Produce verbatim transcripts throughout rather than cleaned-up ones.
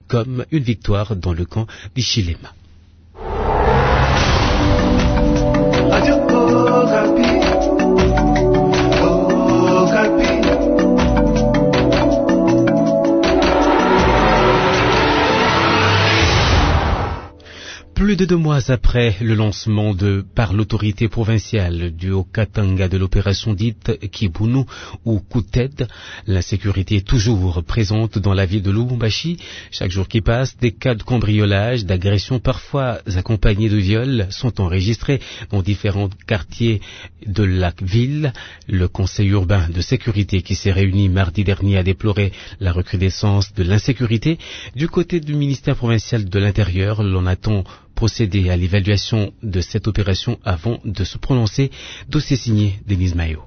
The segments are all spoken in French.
comme une victoire dans le camp d'Ichilema. Plus de deux mois après le lancement de, par l'autorité provinciale du Haut-Katanga de l'opération dite Kibunu ou Coup de tête, l'insécurité est toujours présente dans la ville de Lubumbashi. Chaque jour qui passe, des cas de cambriolage, d'agressions parfois accompagnés de viols sont enregistrés dans différents quartiers de la ville. Le conseil urbain de sécurité qui s'est réuni mardi dernier a déploré la recrudescence de l'insécurité. Du côté du ministère provincial de l'Intérieur, l'on attend procéder à l'évaluation de cette opération avant de se prononcer. Dossier signé Denise Mayo.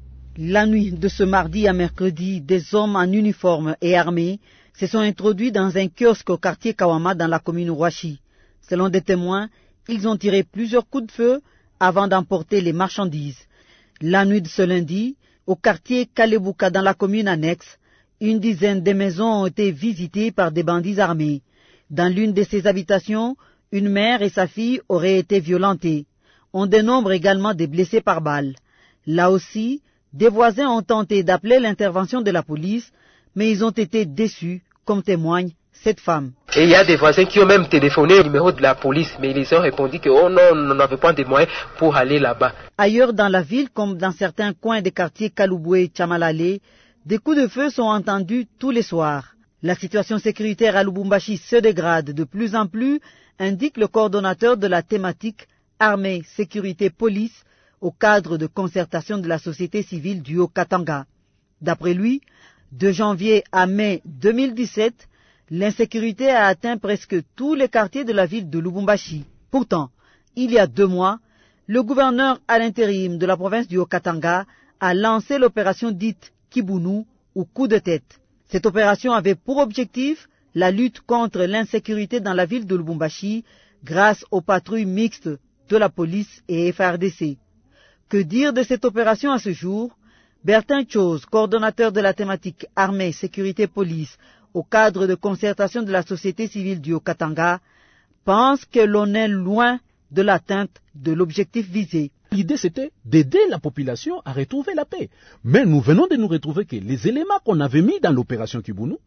La nuit de ce mardi à mercredi, des hommes en uniforme et armés se sont introduits dans un kiosque au quartier Kawama dans la commune Ouachi. Selon des témoins, ils ont tiré plusieurs coups de feu avant d'emporter les marchandises. La nuit de ce lundi, au quartier Kalebuka dans la commune annexe, une dizaine de maisons ont été visitées par des bandits armés. Dans l'une de ces habitations, une mère et sa fille auraient été violentées. On dénombre également des blessés par balle. Là aussi, des voisins ont tenté d'appeler l'intervention de la police, mais ils ont été déçus, comme témoigne cette femme. Et il y a des voisins qui ont même téléphoné au numéro de la police, mais ils ont répondu que oh non, on n'avait pas de moyens pour aller là-bas. Ailleurs dans la ville, comme dans certains coins des quartiers Kalubwe et Chamalale, des coups de feu sont entendus tous les soirs. La situation sécuritaire à Lubumbashi se dégrade de plus en plus, indique le coordonnateur de la thématique Armée, Sécurité, Police au cadre de concertation de la société civile du Haut-Katanga. D'après lui, de janvier à mai deux mille dix-sept, l'insécurité a atteint presque tous les quartiers de la ville de Lubumbashi. Pourtant, il y a deux mois, le gouverneur à l'intérim de la province du Haut-Katanga a lancé l'opération dite Kibunu ou Coup de tête. Cette opération avait pour objectif la lutte contre l'insécurité dans la ville de Lubumbashi grâce aux patrouilles mixtes de la police et F A R D C. Que dire de cette opération à ce jour? Bertin Chose, coordonnateur de la thématique Armée, Sécurité, Police au cadre de concertation de la société civile du Haut-Katanga, pense que l'on est loin de l'atteinte de l'objectif visé. L'idée, c'était d'aider la population à retrouver la paix. Mais nous venons de nous retrouver que les éléments qu'on avait mis dans l'opération Kibunu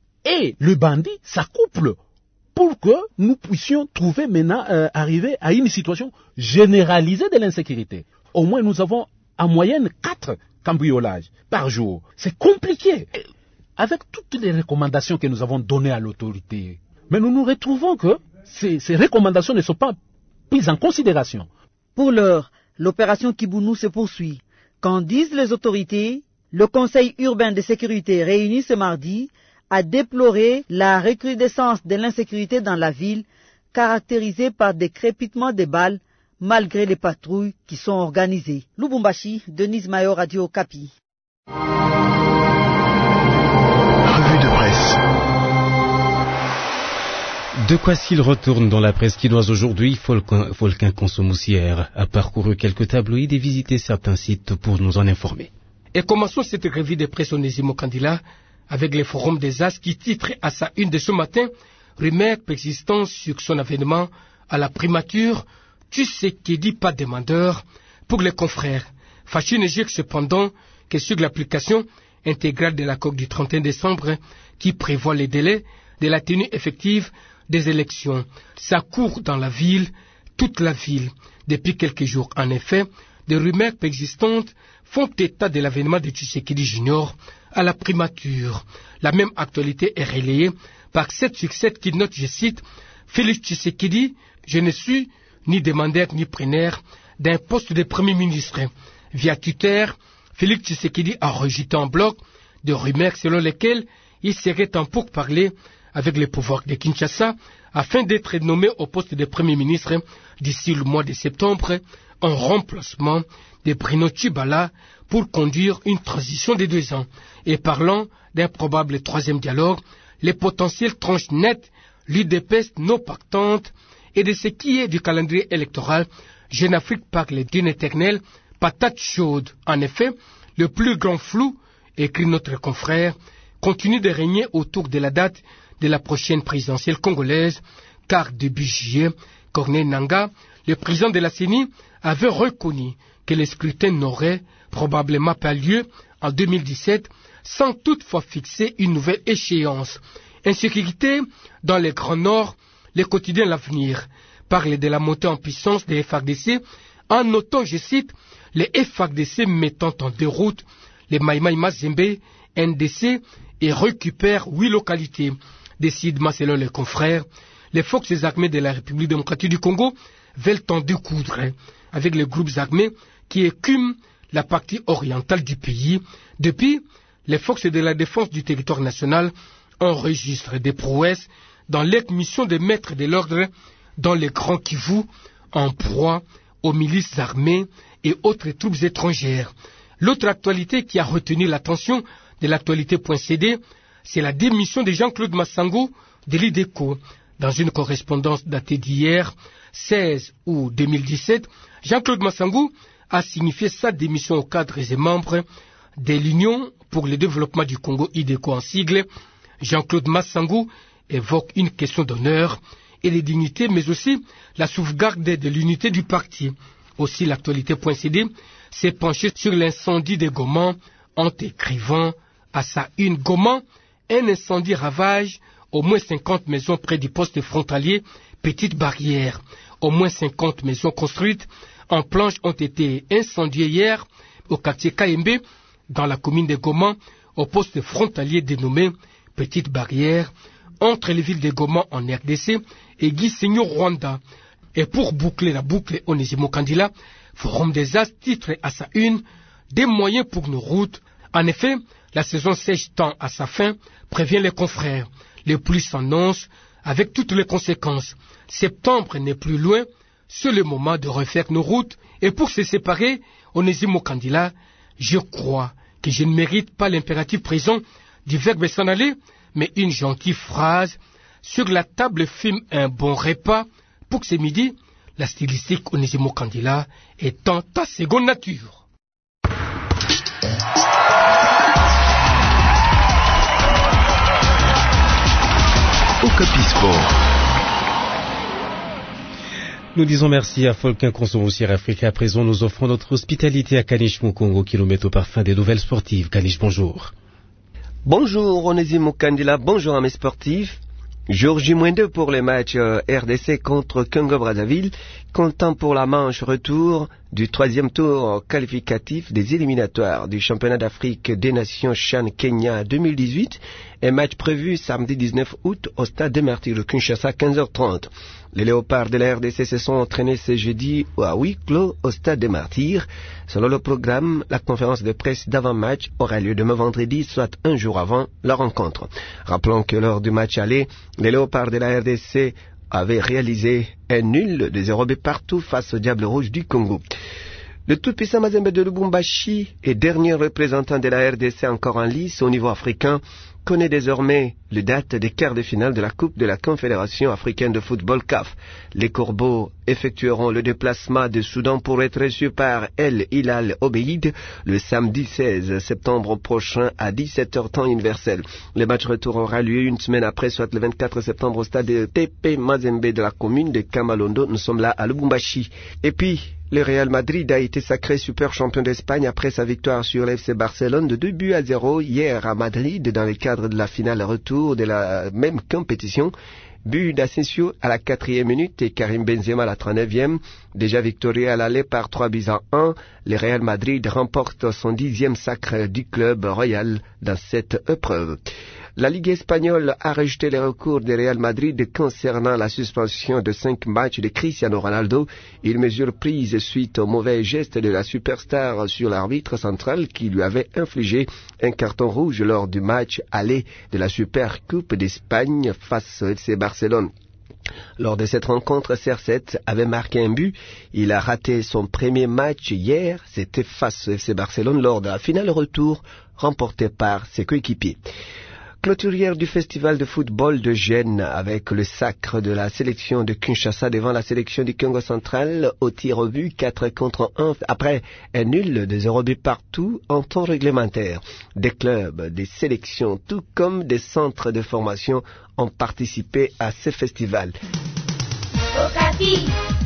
et le bandit s'accouplent pour que nous puissions trouver maintenant, euh, arriver à une situation généralisée de l'insécurité. Au moins, nous avons en moyenne quatre cambriolages par jour. C'est compliqué. Avec toutes les recommandations que nous avons données à l'autorité. Mais nous nous retrouvons que ces, ces recommandations ne sont pas prises en considération. Pour l'heure, l'opération Kibunu se poursuit. Qu'en disent les autorités? Le Conseil urbain de sécurité réuni ce mardi a déploré la recrudescence de l'insécurité dans la ville, caractérisée par des crépitements de balles, malgré les patrouilles qui sont organisées. Lubumbashi, Denise Mayo, Radio Okapi. Revue de presse. De quoi s'il retourne dans la presse quinoise aujourd'hui, Folquin, Folquin Consomoussière a parcouru quelques tabloïds et visité certains sites pour nous en informer. Et commençons cette revue de presse Onésimo Kandila avec le Forum des As qui titre à sa une de ce matin « Rumeur persistant sur son avènement à la primature, tu sais qui dit pas demandeur pour les confrères ». Fâché ne gère cependant que sur l'application intégrale de l'accord du trente et un décembre qui prévoit les délais de la tenue effective des élections. Ça court dans la ville, toute la ville. Depuis quelques jours, en effet, des rumeurs persistantes font état de l'avènement de Tshisekedi Junior à la primature. La même actualité est relayée par sept sur sept qui note, je cite, « Félix Tshisekedi, je ne suis ni demandeur ni preneur d'un poste de Premier ministre. » Via Twitter, Félix Tshisekedi a rejeté en bloc de rumeurs selon lesquelles il serait en pourparlers avec les pouvoirs de Kinshasa afin d'être nommé au poste de Premier ministre d'ici le mois de septembre en remplacement de Bruno Tshibala pour conduire une transition de deux ans. Et parlant d'un probable troisième dialogue, les potentielles tranches nettes, l'U D P S non pactante et de ce qui est du calendrier électoral, Jeune Afrique parle d'une éternelle patate chaude. En effet, le plus grand flou, écrit notre confrère, continue de régner autour de la date de la prochaine présidentielle congolaise, car début juillet, Corneille Nangaa, le président de la C E N I, avait reconnu que le scrutin n'aurait probablement pas lieu en deux mille dix-sept, sans toutefois fixer une nouvelle échéance. Insécurité dans le Grand Nord, le quotidien L'Avenir parle de la montée en puissance des F A R D C, en notant, je cite, les F A R D C mettant en déroute les Maïmaï Mazembe, N D C, et récupèrent huit localités. Décidément, selon les confrères, les forces armées de la République démocratique du Congo veulent en découdre avec les groupes armés qui écument la partie orientale du pays. Depuis, les forces de la défense du territoire national enregistrent des prouesses dans leur mission de mettre de l'ordre dans les Grands Kivu, en proie aux milices armées et autres troupes étrangères. L'autre actualité qui a retenu l'attention de l'actualité.cd, c'est la démission de Jean-Claude Massango de l'I D E C O. Dans une correspondance datée d'hier, seize août deux mille dix-sept, Jean-Claude Massango a signifié sa démission aux cadres et membres de l'Union pour le développement du Congo, I D E C O en sigle. Jean-Claude Massango évoque une question d'honneur et de dignité, mais aussi la sauvegarde de l'unité du parti. Aussi, l'actualité.cd s'est penchée sur l'incendie de Goma en écrivant à sa une Goma, un incendie ravage au moins cinquante maisons près du poste frontalier Petite Barrière. Au moins cinquante maisons construites en planches ont été incendiées hier au quartier Kayembe, dans la commune de Goma, au poste frontalier dénommé Petite Barrière, entre les villes de Goma en R D C et Gisenyi Rwanda. Et pour boucler la boucle, Onésimo Kandila, Forum des As titre à sa une des moyens pour nos routes. En effet, la saison sèche tend à sa fin, prévient les confrères. Les pluies s'annoncent avec toutes les conséquences. Septembre n'est plus loin, c'est le moment de refaire nos routes. Et pour se séparer, Onésimo Kandila, je crois que je ne mérite pas l'impératif présent du verbe s'en aller, mais une gentille phrase. Sur la table fume un bon repas. Pour que ce midi, la stylistique Onésimo Kandila est en ta seconde nature. Okapi Sport. Nous disons merci à Folquin Consommation Afrique. À présent, nous offrons notre hospitalité à Kanish Mukongo qui nous met au parfum des nouvelles sportives. Kanish, bonjour. Bonjour Onésimo Kandila, bonjour à mes sportifs. Jour J deux pour les matchs euh, R D C contre Congo-Brazzaville, comptant pour la manche retour du troisième tour qualificatif des éliminatoires du championnat d'Afrique des Nations Chan Kenya deux mille dix-huit, un match prévu samedi dix-neuf août au stade des Martyrs de Kinshasa à quinze heures trente. Les léopards de la R D C se sont entraînés ce jeudi à huis clos au stade des Martyrs. Selon le programme, la conférence de presse d'avant-match aura lieu demain vendredi, soit un jour avant la rencontre. Rappelons que lors du match aller, les léopards de la R D C avaient réalisé un nul de zéro but partout face au Diable Rouge du Congo. Le tout-puissant Mazembe de Lubumbashi et dernier représentant de la R D C encore en lice au niveau africain connaît désormais les dates des quarts de finale de la Coupe de la Confédération africaine de football C A F. Les Corbeaux effectueront le déplacement de Soudan pour être reçus par El Hilal Obeid le samedi seize septembre prochain à dix-sept heures temps universel. Le match retour aura lieu une semaine après, soit le vingt-quatre septembre au stade de T P Mazembe de la commune de Kamalondo. Nous sommes là à Lubumbashi. Et puis, le Real Madrid a été sacré super champion d'Espagne après sa victoire sur l'F C Barcelone de deux buts à zéro hier à Madrid dans le cadre de la finale retour de la même compétition. But d'Asensio à la quatrième minute et Karim Benzema à la trente-neuvième. Déjà victorieux à l'aller par trois buts à un, le Real Madrid remporte son dixième sacre du club royal dans cette épreuve. La Ligue espagnole a rejeté les recours du Real Madrid concernant la suspension de cinq matchs de Cristiano Ronaldo, une mesure prise suite au mauvais geste de la superstar sur l'arbitre central qui lui avait infligé un carton rouge lors du match aller de la Super Coupe d'Espagne face au F C Barcelone. Lors de cette rencontre, C R sept avait marqué un but. Il a raté son premier match hier, c'était face au F C Barcelone lors de la finale retour remportée par ses coéquipiers. clôturière du festival de football de Gênes avec le sacre de la sélection de Kinshasa devant la sélection du Congo central au tir au but quatre contre un après un nul de zéro but partout en temps réglementaire. Des clubs, des sélections tout comme des centres de formation ont participé à ce festival. Okapi.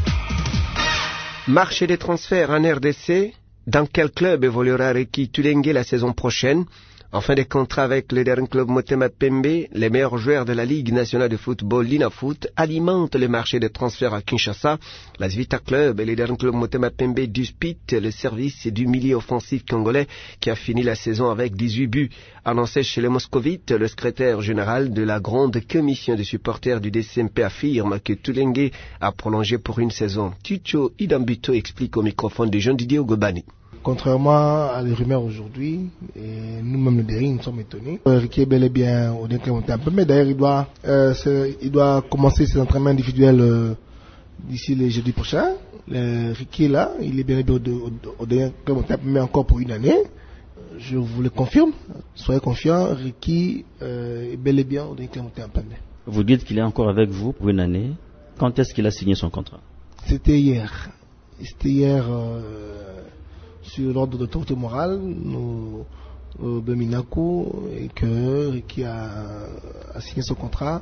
Marché des transferts en R D C. Dans quel club évoluera Ricky Tulengue la saison prochaine? En fin de contrat avec le dernier club Motema Pembe, les meilleurs joueurs de la Ligue nationale de football, l'INAFoot, alimentent le marché de transfert à Kinshasa. La Zvita Club et le dernier club Motema Pembe disputent le service du milieu offensif congolais qui a fini la saison avec dix-huit buts. Annoncé chez les Moscovites, le secrétaire général de la grande commission des supporters du D C M P affirme que Tulengue a prolongé pour une saison. Tucho Idambito explique au microphone de Jean-Didier Ogobani. Contrairement à les rumeurs aujourd'hui, et nous-mêmes le derrière, nous sommes étonnés. Ricky est bel et bien au dernier un peu, mais d'ailleurs il doit, euh, il doit commencer ses entraînements individuels euh, d'ici le jeudi prochain. Le Ricky est là, il est bien et bien au, au, au dernier club, mais encore pour une année. Je vous le confirme. Soyez confiants, Ricky euh, est bel et bien au dernier club. Vous dites qu'il est encore avec vous pour une année. Quand est-ce qu'il a signé son contrat? C'était hier. C'était hier. Euh, sur l'ordre d'autorité morale, nous, euh, Beminaku, et que Ricky a, a signé son contrat.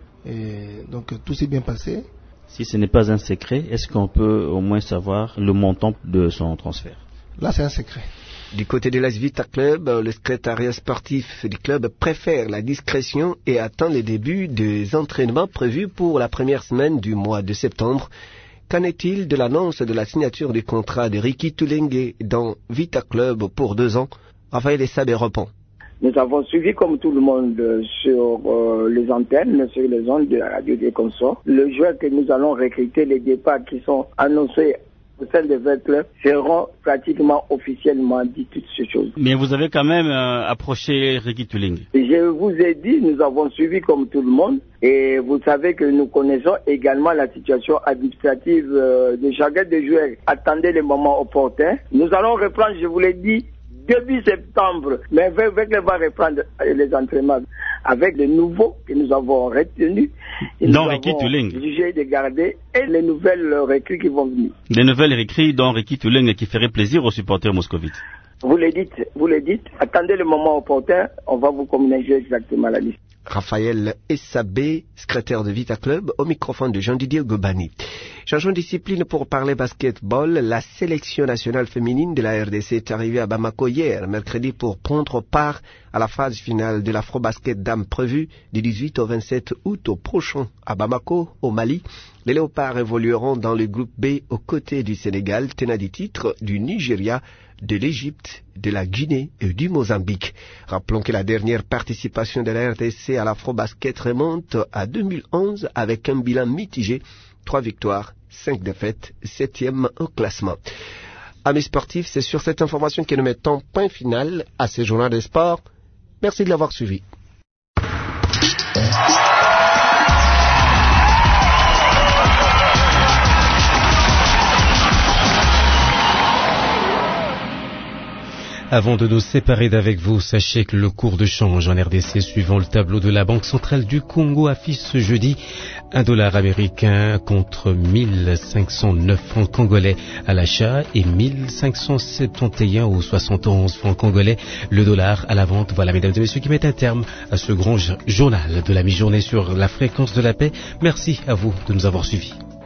Et donc tout s'est bien passé. Si ce n'est pas un secret, est-ce qu'on peut au moins savoir le montant de son transfert? Là, c'est un secret. Du côté de la Zvita Club, le secrétariat sportif du club préfère la discrétion et attend le début des entraînements prévus pour la première semaine du mois de septembre. Qu'en est-il de l'annonce de la signature du contrat de Ricky Tulengue dans Vita Club pour deux ans? Raphaël Essabé répond. Nous avons suivi comme tout le monde sur euh, les antennes, sur les ondes de la radio des consorts. Le joueur que nous allons recruter, les départs qui sont annoncés au sein de Vita Club seront pratiquement officiellement dit toutes ces choses. Mais vous avez quand même euh, approché Ricky Tulengue. Je vous ai dit, nous avons suivi comme tout le monde. Et vous savez que nous connaissons également la situation administrative euh, de chacun des joueurs. Attendez le moment opportun. Nous allons reprendre, je vous l'ai dit, début septembre. Mais Vecle va reprendre les entraînements avec les nouveaux que nous avons retenus. Dont Ricky Tulengue. Jugé de garder et les nouvelles recrues qui vont venir. Les nouvelles recrues dont Ricky Tulengue qui ferait plaisir aux supporters moscovites. Vous le dites, vous le dites. Attendez le moment opportun. On va vous communiquer exactement la liste. Raphaël Essabé, secrétaire de Vita Club, au microphone de Jean-Didier Gobani. Changeons de discipline pour parler basketball. La sélection nationale féminine de la R D C est arrivée à Bamako hier, mercredi, pour prendre part à la phase finale de l'Afro-Basket Dames prévue du dix-huit au vingt-sept août au prochain à Bamako, au Mali. Les Léopards évolueront dans le groupe B aux côtés du Sénégal, tenant du titre, du Nigeria, de l'Égypte, de la Guinée et du Mozambique. Rappelons que la dernière participation de la R D C à l'Afro-Basket remonte à deux mille onze avec un bilan mitigé, trois victoires, cinq défaites, septième au classement. Amis sportifs, c'est sur cette information que nous mettons point final à ce journal des sports. Merci de l'avoir suivi. Avant de nous séparer d'avec vous, sachez que le cours de change en R D C suivant le tableau de la Banque centrale du Congo affiche ce jeudi un dollar américain contre mille cinq cent neuf francs congolais à l'achat et mille cinq cent soixante et un ou soixante et onze francs congolais le dollar à la vente. Voilà, mesdames et messieurs, qui mettent un terme à ce grand journal de la mi-journée sur la fréquence de la paix. Merci à vous de nous avoir suivis.